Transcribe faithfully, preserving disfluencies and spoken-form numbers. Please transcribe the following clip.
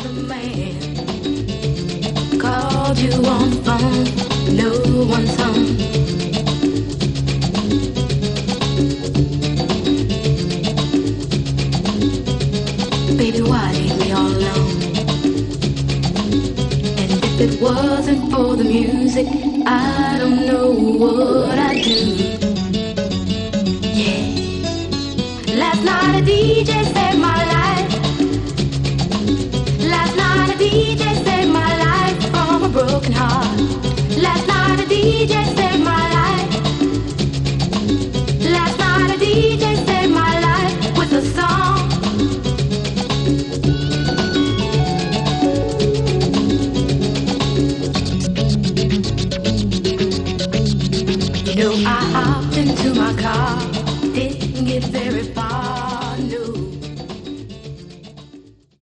the man. Called you on the phone, no one's home. Baby, why leave me all alone? And if it wasn't for the music, I don't know what I'd do. Yeah. Last night a D J said